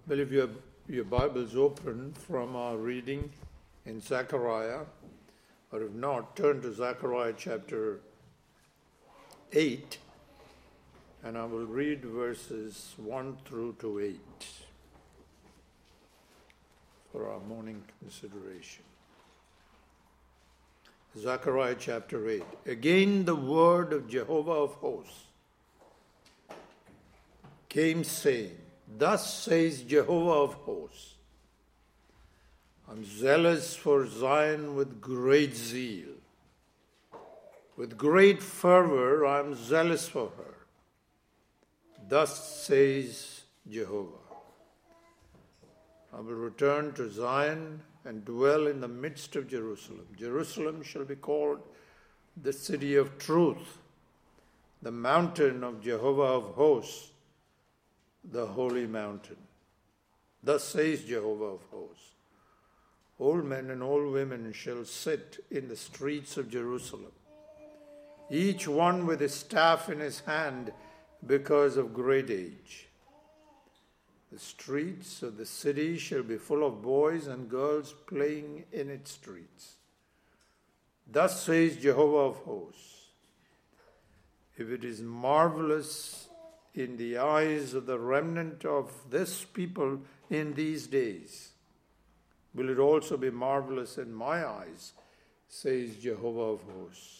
Well, if you have your Bibles open from our reading in Zechariah, or if not, turn to Zechariah chapter 8, and I will read verses 1 through to 8 for our morning consideration. Zechariah chapter 8. Again the word of Jehovah of hosts came saying, Thus says Jehovah of hosts, I'm zealous for Zion with great zeal. With great fervor I am zealous for her. Thus says Jehovah, I will return to Zion and dwell in the midst of Jerusalem. Jerusalem shall be called the city of truth, the mountain of Jehovah of hosts, the holy mountain. Thus says Jehovah of hosts, old men and old women shall sit in the streets of Jerusalem, each one with his staff in his hand because of great age. The streets of the city shall be full of boys and girls playing in its streets. Thus says Jehovah of hosts, if it is marvelous in the eyes of the remnant of this people in these days, will it also be marvelous in my eyes, says Jehovah of hosts.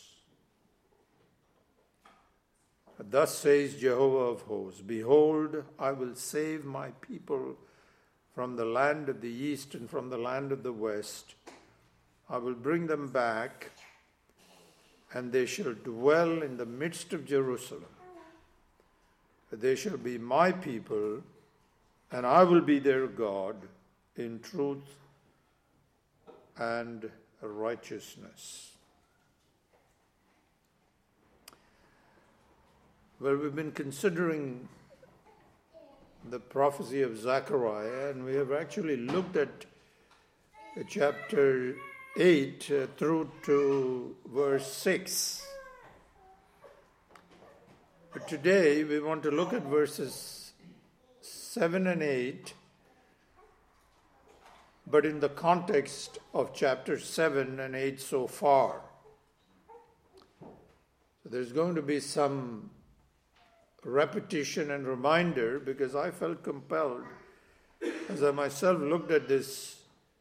Thus says Jehovah of hosts, behold, I will save my people from the land of the east and from the land of the west. I will bring them back, and they shall dwell in the midst of Jerusalem. They shall be my people, and I will be their God in truth and righteousness. Well, we've been considering the prophecy of Zechariah, and we have actually looked at chapter 8 through to verse 6. But today we want to look at verses 7 and 8, but in the context of chapter 7 and 8 so far. So there's going to be some repetition and reminder, because I felt compelled, as I myself looked at these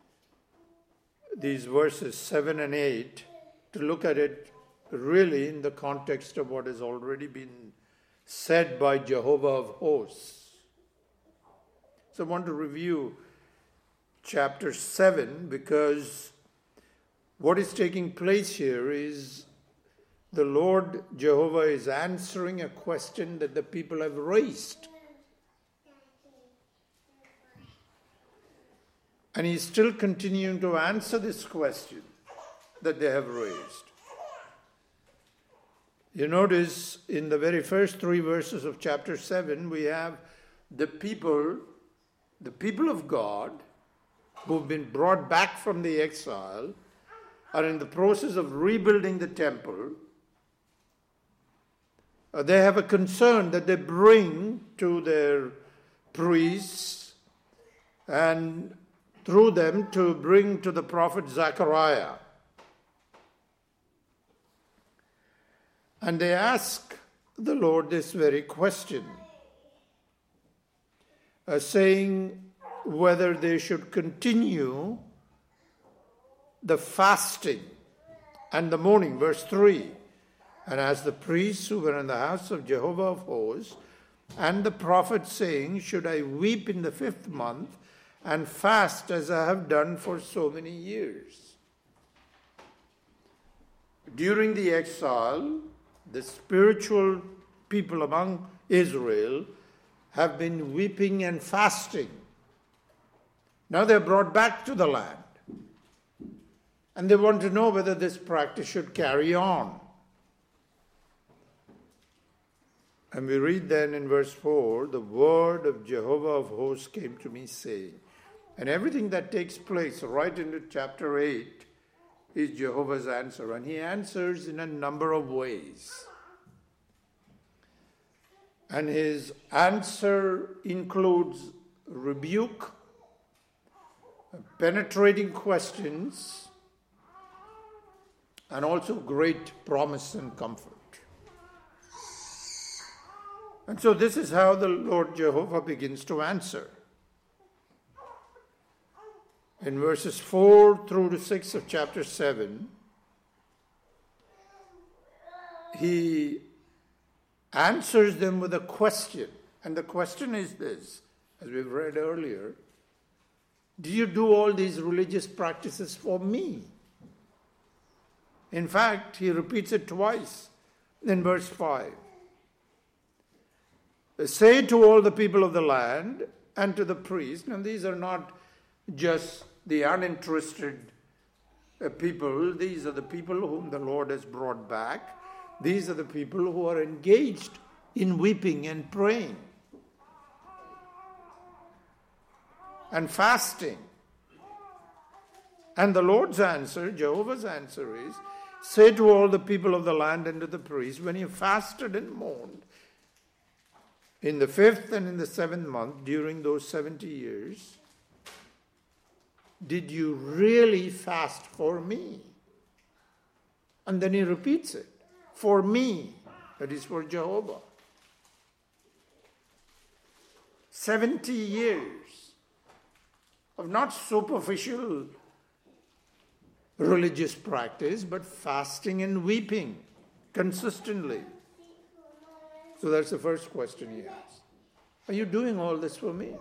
verses 7 and 8, to look at it really in the context of what has already been said by Jehovah of hosts. So I want to review chapter 7, because what is taking place here is the Lord Jehovah is answering a question that the people have raised. And he's still continuing to answer this question that they have raised. You notice in the very first 3 verses of chapter 7, we have the people of God who've been brought back from the exile are in the process of rebuilding the temple. They have a concern that they bring to their priests, and through them to bring to the prophet Zechariah. And they ask the Lord this very question, saying whether they should continue the fasting and the mourning. Verse 3, and as the priests who were in the house of Jehovah of hosts, and the prophet saying, should I weep in the 5th month and fast as I have done for so many years? During the exile, the spiritual people among Israel have been weeping and fasting. Now they're brought back to the land. And they want to know whether this practice should carry on. And we read then in verse 4, the word of Jehovah of hosts came to me saying, and everything that takes place right into chapter 8 is Jehovah's answer. And he answers in a number of ways. And his answer includes rebuke, penetrating questions, and also great promise and comfort. And so this is how the Lord Jehovah begins to answer. In verses 4 through to 6 of chapter 7, he answers them with a question. And the question is this, as we've read earlier: do you do all these religious practices for me? In fact, he repeats it twice in verse 5. Say to all the people of the land and to the priest, and these are not just the uninterested people, these are the people whom the Lord has brought back. These are the people who are engaged in weeping and praying and fasting. And the Lord's answer, Jehovah's answer is, say to all the people of the land and to the priests, when you fasted and mourned in the 5th and in the 7th month during those 70 years, did you really fast for me? And then he repeats it. For me, that is for Jehovah. 70 years of not superficial religious practice, but fasting and weeping consistently. So that's the first question he asks. Are you doing all this for me?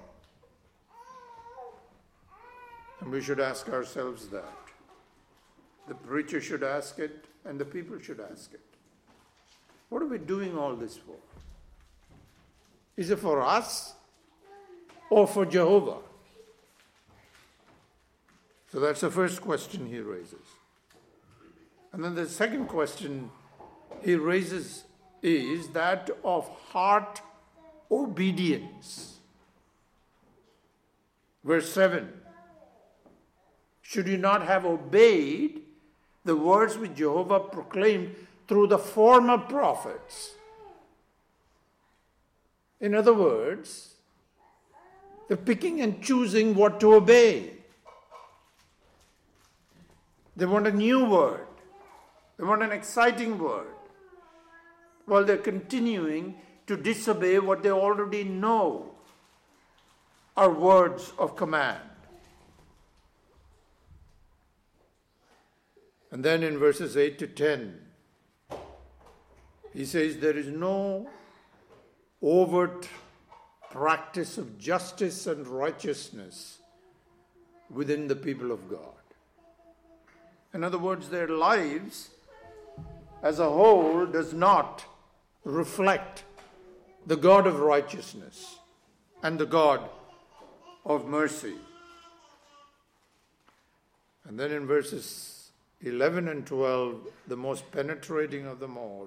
And we should ask ourselves that. The preacher should ask it, and the people should ask it. What are we doing all this for? Is it for us or for Jehovah? So that's the first question he raises. And then the second question he raises is that of heart obedience. Verse 7. Should you not have obeyed the words which Jehovah proclaimed through the former prophets? In other words, the picking and choosing what to obey. They want a new word. They want an exciting word. While they're continuing to disobey what they already know are words of command. And then in verses 8 to 10, he says there is no overt practice of justice and righteousness within the people of God. In other words, their lives as a whole does not reflect the God of righteousness and the God of mercy. And then in verses 11 and 12, the most penetrating of them all,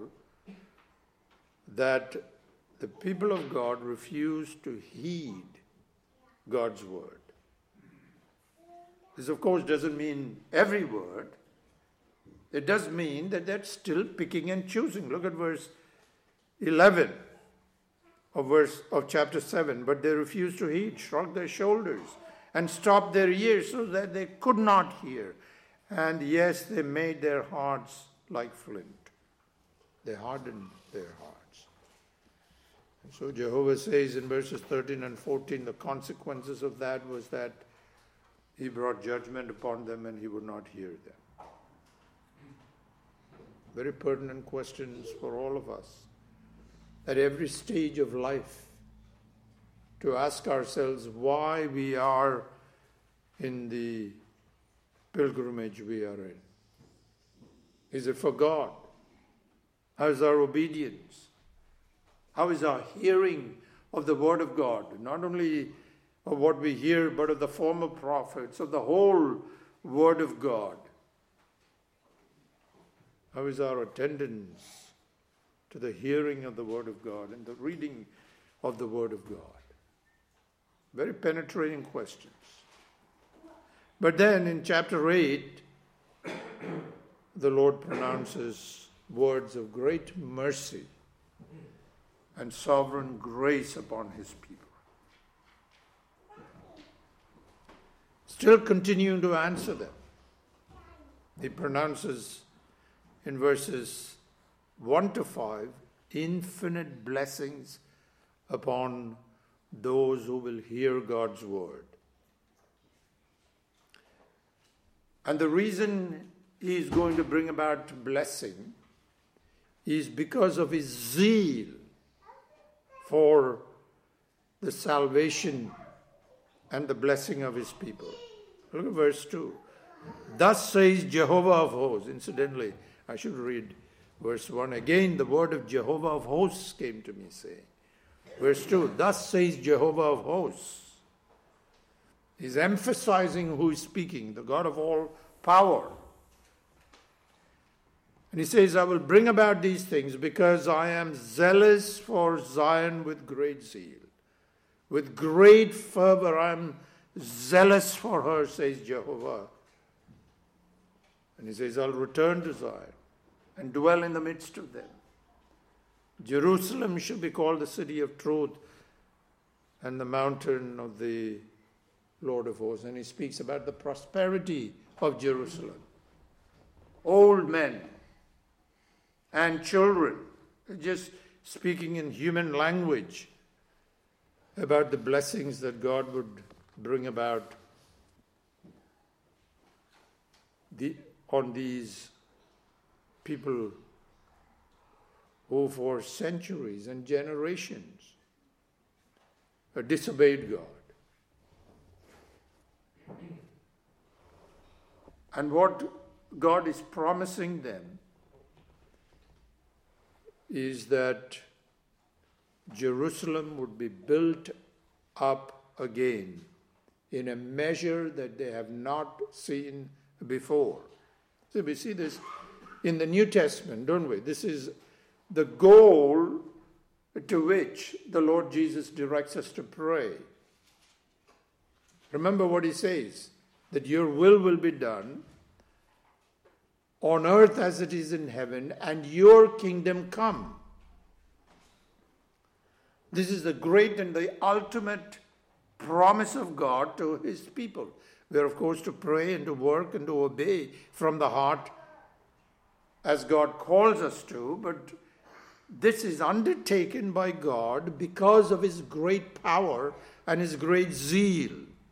that the people of God refuse to heed God's word. This, of course, doesn't mean every word. It does mean that they're still picking and choosing. Look at verse 11 of chapter 7. But they refused to heed, shrugged their shoulders, and stopped their ears so that they could not hear. And yes, they made their hearts like flint. They hardened their hearts. And so Jehovah says in verses 13 and 14, the consequences of that was that he brought judgment upon them and he would not hear them. Very pertinent questions for all of us at every stage of life, to ask ourselves why we are in the pilgrimage we are in. Is it for God? How is our obedience? How is our hearing of the word of God? Not only of what we hear, but of the former prophets, of the whole word of God. How is our attendance to the hearing of the word of God and the reading of the word of God? Very penetrating questions. But then in chapter 8, the Lord pronounces words of great mercy and sovereign grace upon his people. still continuing to answer them. He pronounces in verses 1 to 5 infinite blessings upon those who will hear God's word. And the reason he is going to bring about blessing is because of his zeal for the salvation and the blessing of his people. Look at verse 2. Thus says Jehovah of hosts. Incidentally, I should read verse 1 again. The word of Jehovah of hosts came to me, saying. Verse 2. Thus says Jehovah of hosts. He's emphasizing who is speaking, the God of all power. And he says, I will bring about these things because I am zealous for Zion with great zeal. With great fervor I am zealous for her, says Jehovah. And he says, I'll return to Zion and dwell in the midst of them. Jerusalem shall be called the city of truth and the mountain of the Lord of hosts. And he speaks about the prosperity of Jerusalem. Old men and children, just speaking in human language about the blessings that God would bring about on these people who for centuries and generations disobeyed God. And what God is promising them is that Jerusalem would be built up again in a measure that they have not seen before. So we see this in the New Testament, don't we? This is the goal to which the Lord Jesus directs us to pray. Remember what he says, that your will be done on earth as it is in heaven, and your kingdom come. This is the great and the ultimate promise of God to his people. We are, of course, to pray and to work and to obey from the heart as God calls us to, but this is undertaken by God because of his great power and his great zeal.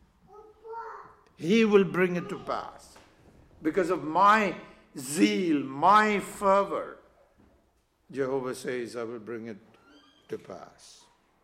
He will bring it to pass. Because of my zeal, my fervor, Jehovah says, I will bring it to pass.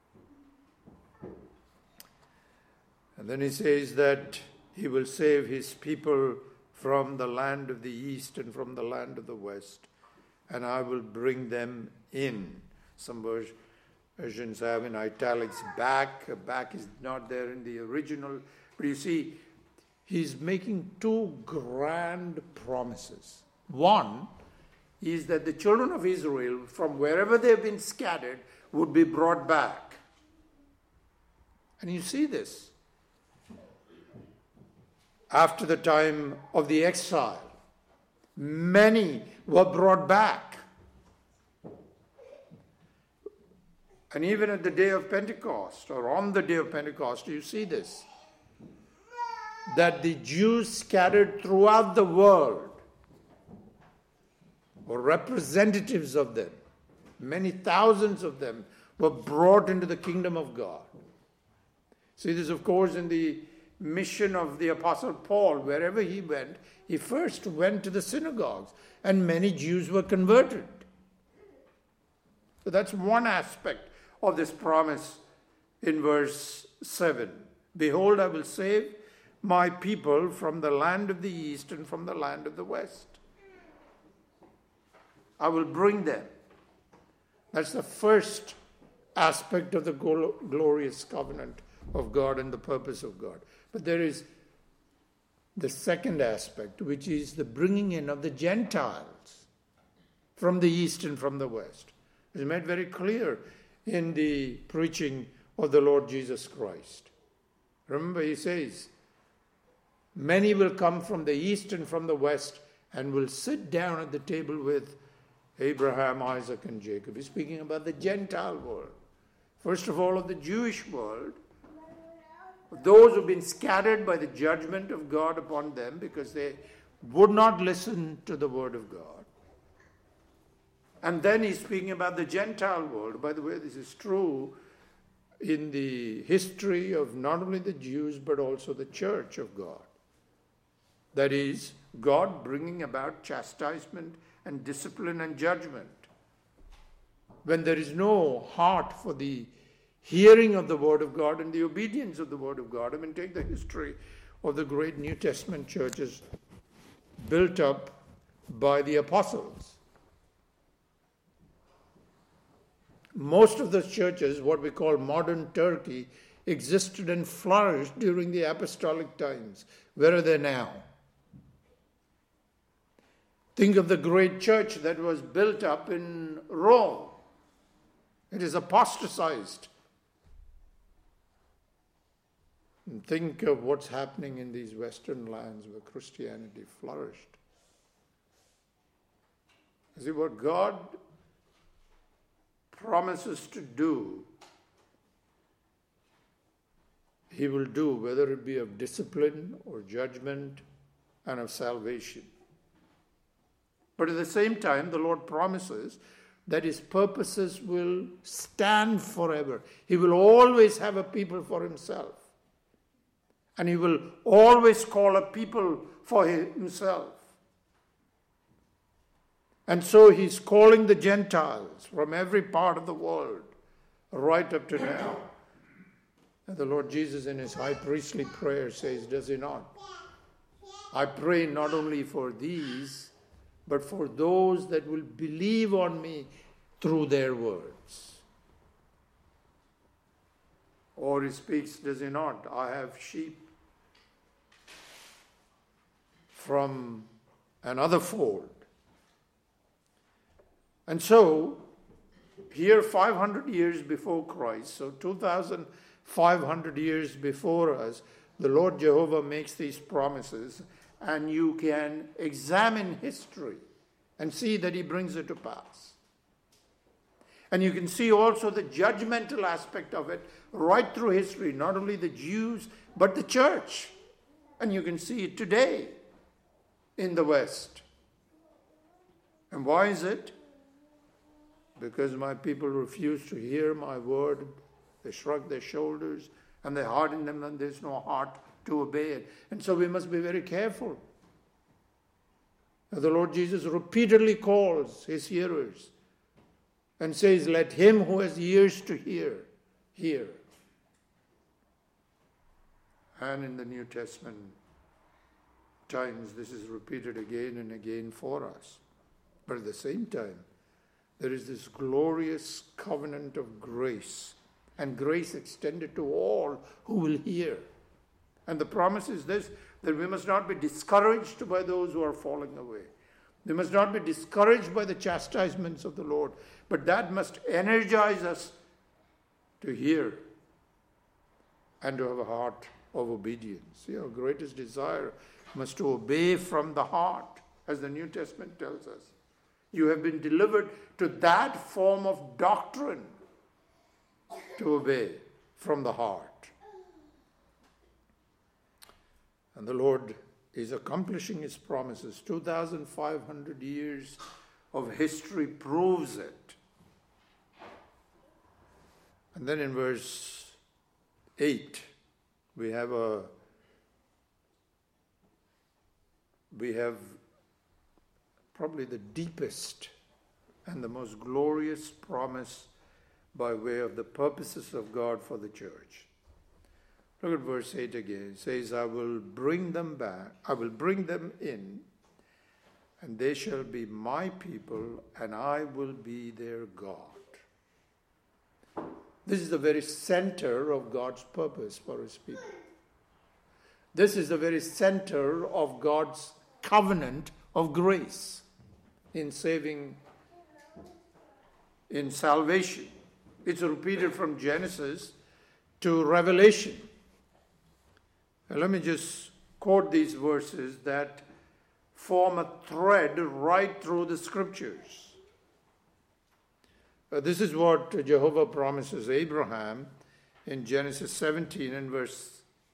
And then he says that he will save his people from the land of the east and from the land of the west, and I will bring them in. Some versions have in italics back. Back is not there in the original. But you see, he's making two grand promises. One is that the children of Israel, from wherever they've been scattered, would be brought back. And you see this. After the time of the exile, many were brought back. And even at the day of Pentecost, or on the day of Pentecost, you see this. That the Jews scattered throughout the world, or representatives of them, many thousands of them, were brought into the kingdom of God. See this, of course, in the mission of the Apostle Paul. Wherever he went, he first went to the synagogues, and many Jews were converted. So that's one aspect of this promise in verse 7. Behold, I will save my people from the land of the east and from the land of the west. I will bring them. That's the first aspect of the glorious covenant of God and the purpose of God. But there is the second aspect, which is the bringing in of the Gentiles from the east and from the west. It's made very clear in the preaching of the Lord Jesus Christ. Remember, he says, many will come from the east and from the west and will sit down at the table with Abraham, Isaac, and Jacob. He's speaking about the Gentile world. First of all, of the Jewish world. those who've been scattered by the judgment of God upon them because they would not listen to the word of God. And then he's speaking about the Gentile world. By the way, this is true in the history of not only the Jews but also the church of God. That is, God bringing about chastisement and discipline and judgment. When there is no heart for the hearing of the word of God and the obedience of the word of God. I mean, take the history of the great New Testament churches built up by the apostles. Most of those churches, what we call modern Turkey, existed and flourished during the apostolic times. Where are they now? Think of the great church that was built up in Rome. It is apostatized. And think of what's happening in these Western lands where Christianity flourished. See, what God promises to do, He will do, whether it be of discipline or judgment and of salvation. But at the same time, the Lord promises that His purposes will stand forever. He will always have a people for Himself. And He will always call a people for Himself. And so He's calling the Gentiles from every part of the world, right up to now. And the Lord Jesus in His high priestly prayer says, does He not? I pray not only for these, but for those that will believe on me through their words. Or He speaks, does He not? I have sheep from another fold. And so, here 500 years before Christ, so 2,500 years before us, the Lord Jehovah makes these promises, and you can examine history and see that He brings it to pass. And you can see also the judgmental aspect of it right through history, not only the Jews, but the church. And you can see it today in the West. And why is it? Because my people refuse to hear my word, they shrug their shoulders, and they harden them, and there's no heart to obey it. And so we must be very careful. The Lord Jesus repeatedly calls His hearers and says, let him who has ears to hear, hear. And in the New Testament times, this is repeated again and again for us. But at the same time, there is this glorious covenant of grace, and grace extended to all who will hear. And the promise is this, that we must not be discouraged by those who are falling away. We must not be discouraged by the chastisements of the Lord, but that must energize us to hear and to have a heart of obedience. See, our greatest desire must to obey from the heart, as the New Testament tells us. You have been delivered to that form of doctrine to obey from the heart. And the Lord is accomplishing His promises. 2,500 years of history proves it. And then in verse 8, we have probably the deepest and the most glorious promise by way of the purposes of God for the church. Look at verse 8 again. It says, I will bring them in, and they shall be my people, and I will be their God. This is the very center of God's purpose for His people. This is the very center of God's covenant of grace in saving, in salvation. It's repeated from Genesis to Revelation. Now, let me just quote these verses that form a thread right through the Scriptures. This is what Jehovah promises Abraham in Genesis 17 and verse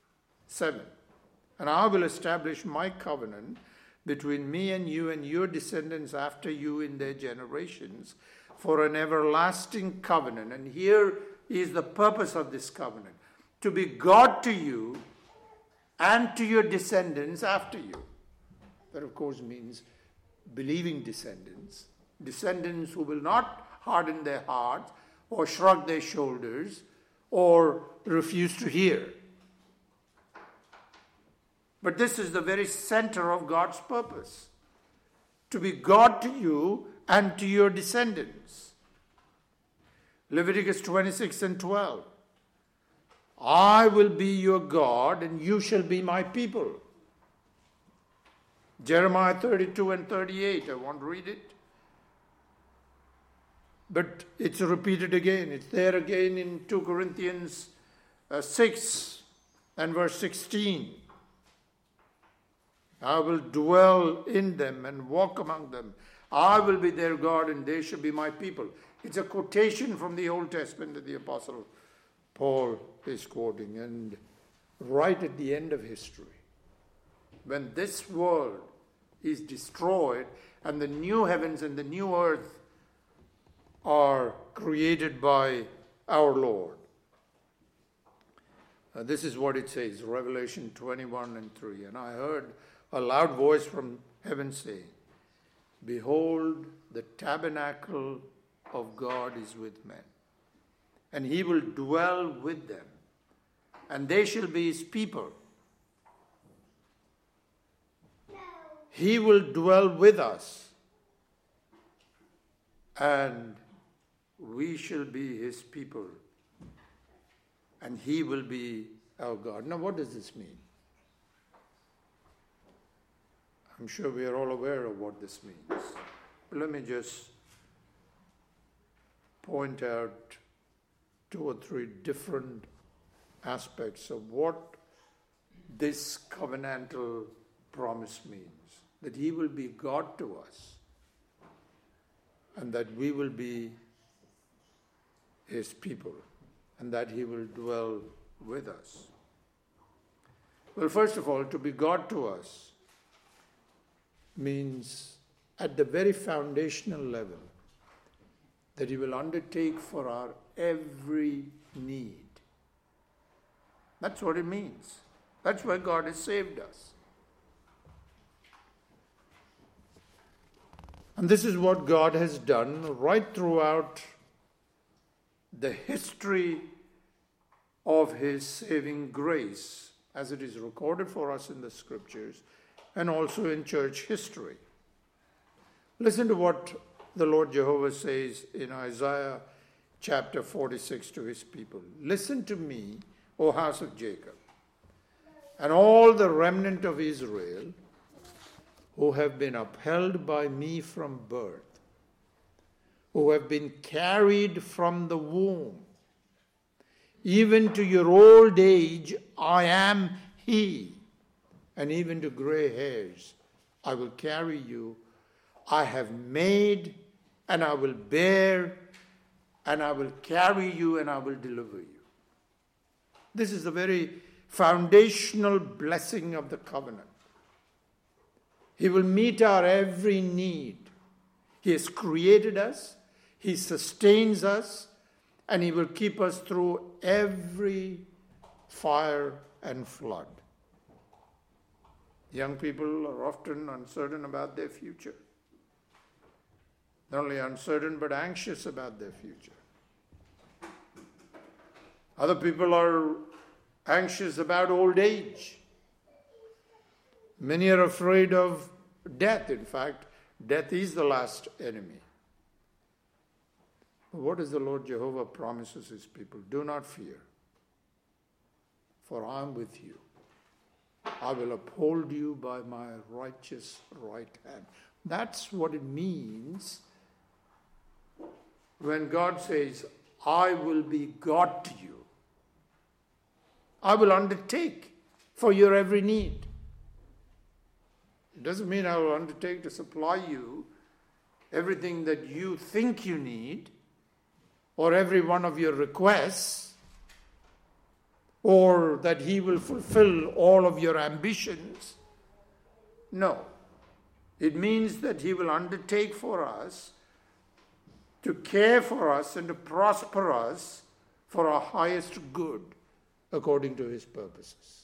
7. And I will establish my covenant between me and your descendants after you in their generations for an everlasting covenant. And here is the purpose of this covenant: to be God to you and to your descendants after you. That, of course, means believing descendants, descendants who will not harden their hearts or shrug their shoulders or refuse to hear. But this is the very center of God's purpose: to be God to you and to your descendants. Leviticus 26 and 12. I will be your God and you shall be my people. Jeremiah 32 and 38. I won't read it, but it's repeated again. It's there again in 2 Corinthians 6 and verse 16. I will dwell in them and walk among them. I will be their God and they shall be my people. It's a quotation from the Old Testament that the Apostle Paul is quoting. And right at the end of history, when this world is destroyed and the new heavens and the new earth are created by our Lord. This is what it says, Revelation 21 and 3. And I heard a loud voice from heaven saying, behold, the tabernacle of God is with men, and he will dwell with them, and they shall be his people. He will dwell with us, and we shall be his people, and he will be our God. Now, what does this mean? I'm sure we are all aware of what this means. But let me just point out 2 or 3 different aspects of what this covenantal promise means. That he will be God to us and that we will be his people and that he will dwell with us. Well, first of all, to be God to us means at the very foundational level that he will undertake for our every need. That's what it means. That's why God has saved us. And this is what God has done right throughout the history of his saving grace, as it is recorded for us in the scriptures and also in church history. Listen to what the Lord Jehovah says in Isaiah chapter 46 to his people. Listen to me, O house of Jacob, and all the remnant of Israel who have been upheld by me from birth, who have been carried from the womb. Even to your old age, I am he, and even to gray hairs, I will carry you. I have made, and I will bear, and I will carry you, and I will deliver you. This is the very foundational blessing of the covenant. He will meet our every need. He has created us, he sustains us, and he will keep us through every fire and flood. Young people are often uncertain about their future. Not only uncertain, but anxious about their future. Other people are anxious about old age. Many are afraid of death. In fact, death is the last enemy. But what does the Lord Jehovah promises his people? Do not fear, for I am with you. I will uphold you by my righteous right hand. That's what it means when God says, I will be God to you. I will undertake for your every need. It doesn't mean I will undertake to supply you everything that you think you need or every one of your requests or that he will fulfill all of your ambitions. No. It means that he will undertake for us to care for us and to prosper us for our highest good according to his purposes.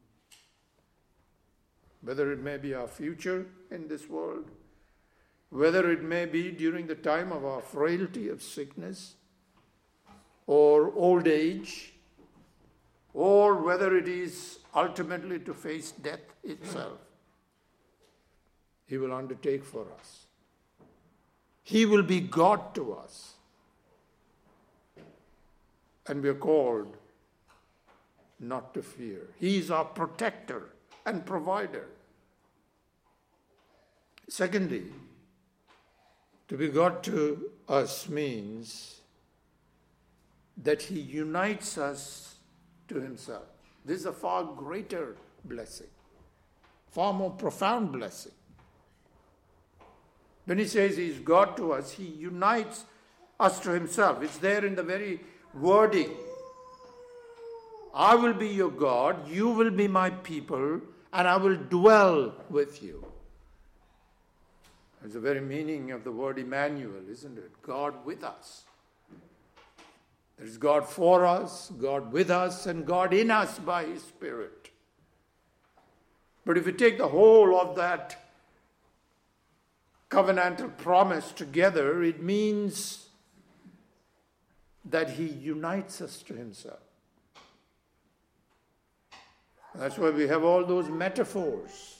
Whether it may be our future in this world, whether it may be during the time of our frailty of sickness or old age, or whether it is ultimately to face death itself, he will undertake for us. He will be God to us. And we are called not to fear. He is our protector and provider. Secondly, to be God to us means that he unites us to himself. This is a far greater blessing, far more profound blessing. When he says he is God to us, he unites us to himself. It's there in the very wording. I will be your God, you will be my people, and I will dwell with you. It's the very meaning of the word Emmanuel, isn't it? God with us. There is God for us, God with us, and God in us by his Spirit. But if you take the whole of that covenantal promise together, it means that he unites us to himself. That's why we have all those metaphors.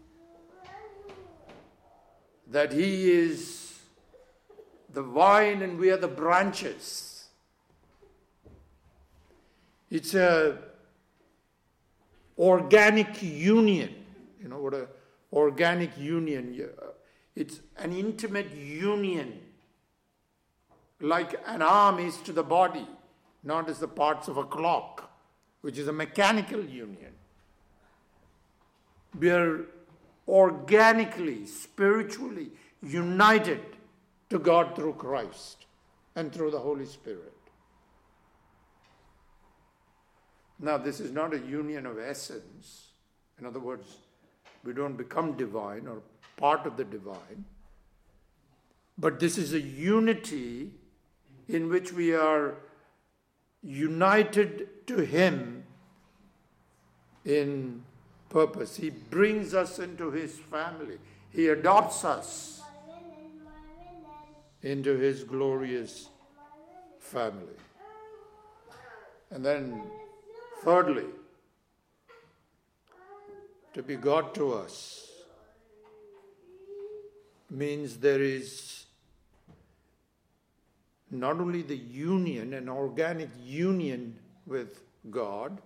That he is the vine and we are the branches. It's a organic union. You know what a organic union? It's an intimate union. Like an arm is to the body, not as the parts of a clock, which is a mechanical union. We are organically, spiritually united to God through Christ and through the Holy Spirit. Now, this is not a union of essence. In other words, we don't become divine or part of the divine. But this is a unity in which we are united to him in purpose. He brings us into his family. He adopts us into his glorious family. And then, thirdly, to be God to us means there is not only the union, an organic union with God,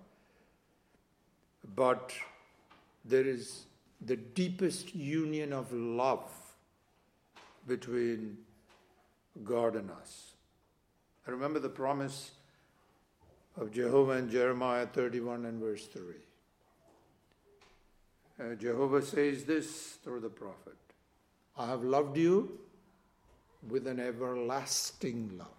but there is the deepest union of love between God and us. I remember the promise of Jehovah in Jeremiah 31 and verse 3. Jehovah says this through the prophet, I have loved you with an everlasting love.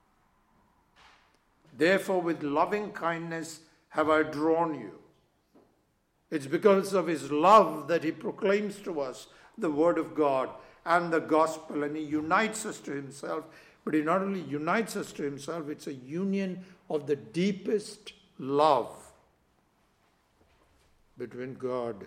Therefore, with loving kindness have I drawn you. It's because of his love that he proclaims to us the word of God and the gospel, and he unites us to himself. But he not only unites us to himself, it's a union of the deepest love between God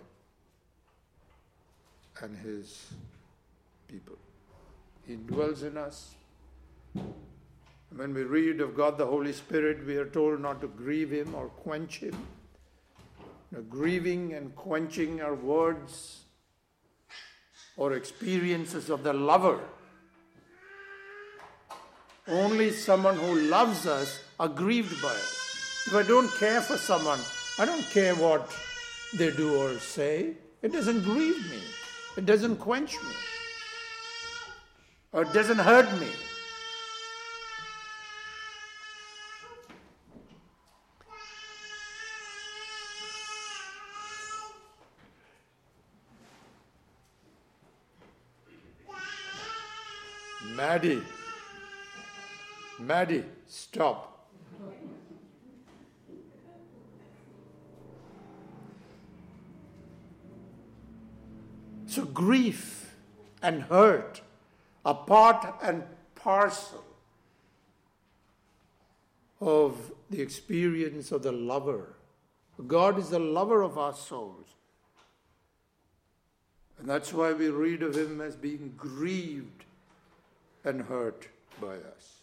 and his people. He dwells in us. When we read of God the Holy Spirit, we are told not to grieve him or quench him. Grieving and quenching are words or experiences of the lover. Only someone who loves us are grieved by it. If I don't care for someone, I don't care what they do or say. It doesn't grieve me. It doesn't quench me. Or it doesn't hurt me. Maddie, stop. So grief and hurt are part and parcel of the experience of the lover. God is the lover of our souls. And that's why we read of him as being grieved and hurt by us.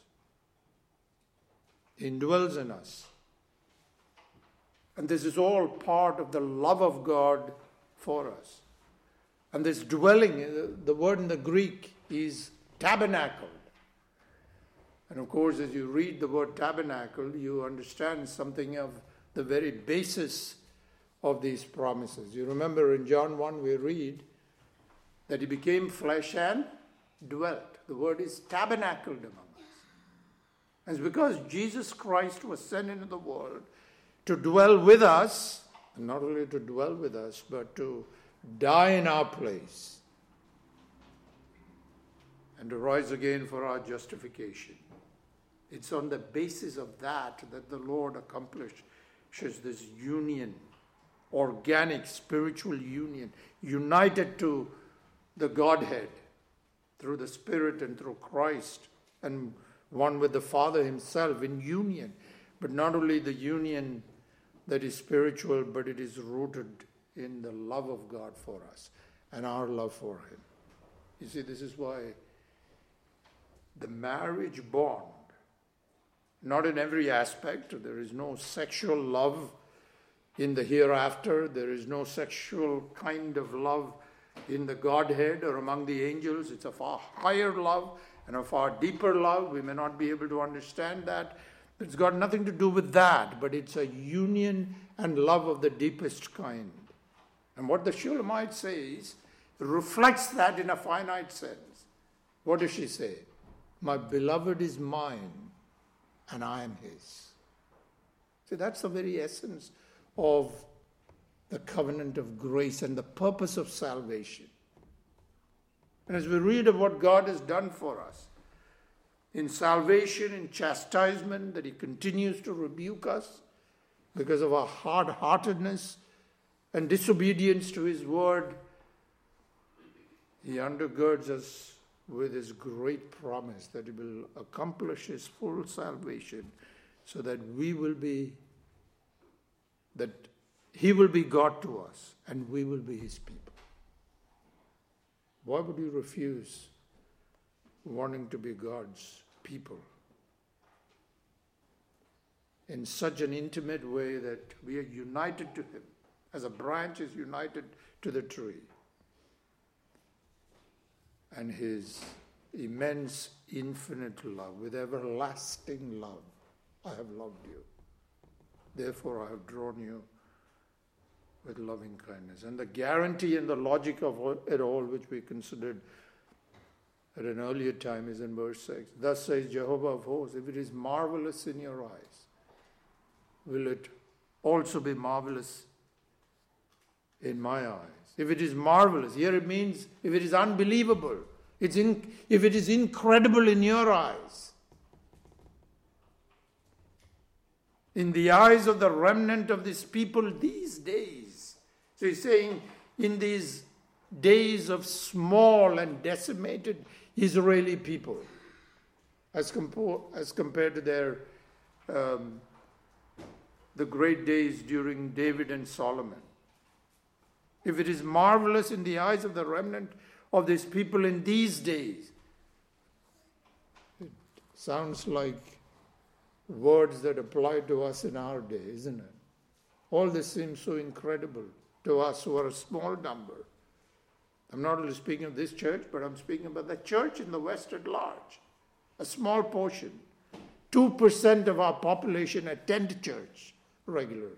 He indwells in us. And this is all part of the love of God for us. And this dwelling, the word in the Greek is tabernacled. And of course, as you read the word tabernacle, you understand something of the very basis of these promises. You remember in John 1 we read that he became flesh and dwelt. The word is tabernacled among us. And it's because Jesus Christ was sent into the world to dwell with us, and not only to dwell with us, but to die in our place and to rise again for our justification. It's on the basis of that that the Lord accomplishes this union, organic spiritual union, united to the Godhead through the Spirit and through Christ, and one with the Father himself in union. But not only the union that is spiritual, but it is rooted in the love of God for us and our love for him. You see, this is why the marriage bond, not in every aspect, there is no sexual love in the hereafter, there is no sexual kind of love in the Godhead or among the angels. It's a far higher love and a far deeper love. We may not be able to understand that. It's got nothing to do with that, but it's a union and love of the deepest kind. And what the Shulamite says reflects that in a finite sense. What does she say? My beloved is mine, and I am his. See, that's the very essence of the covenant of grace and the purpose of salvation. And as we read of what God has done for us, in salvation, in chastisement, that he continues to rebuke us because of our hard-heartedness and disobedience to his word, he undergirds us with his great promise that he will accomplish his full salvation so that he will be God to us and we will be his people. Why would you refuse wanting to be God's people in such an intimate way that we are united to him as a branch is united to the tree? And his immense, infinite love, with everlasting love, I have loved you. Therefore I have drawn you with loving kindness. And the guarantee and the logic of it all, which we considered at an earlier time, is in verse 6. Thus says Jehovah of hosts, if it is marvelous in your eyes, will it also be marvelous in my eyes? If it is marvelous, here it means if it is unbelievable, if it is incredible in your eyes, in the eyes of the remnant of this people these days. So he's saying in these days of small and decimated Israeli people, as compared to their the great days during David and Solomon. If it is marvelous in the eyes of the remnant of these people in these days, it sounds like words that apply to us in our day, isn't it? All this seems so incredible to us who are a small number. I'm not only speaking of this church, but I'm speaking about the church in the West at large. A small portion. 2% of our population attend church regularly.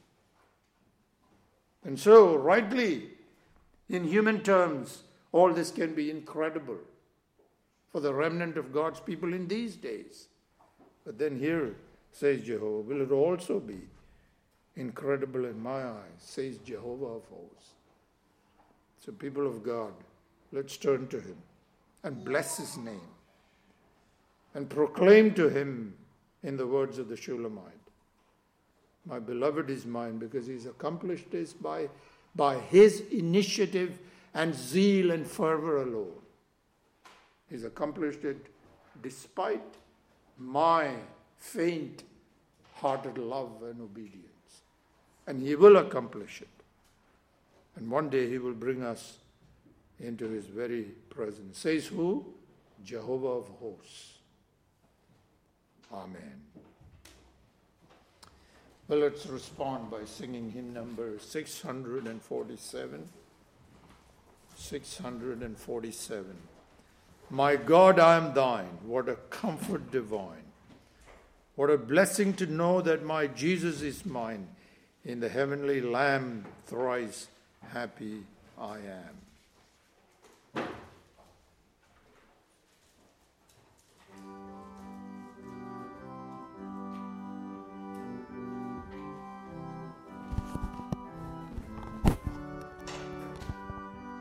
And so, rightly, in human terms, all this can be incredible for the remnant of God's people in these days. But then here, says Jehovah, will it also be incredible in my eyes, says Jehovah of hosts. So people of God, let's turn to him and bless his name and proclaim to him in the words of the Shulamite, my beloved is mine, because he's accomplished this by his initiative and zeal and fervor alone. He's accomplished it despite my faint-hearted love and obedience. And he will accomplish it. And one day he will bring us into his very presence. Says who? Jehovah of hosts. Amen. Well, let's respond by singing hymn number 647. 647. My God, I am thine. What a comfort divine. What a blessing to know that my Jesus is mine. In the heavenly Lamb thrice happy I am.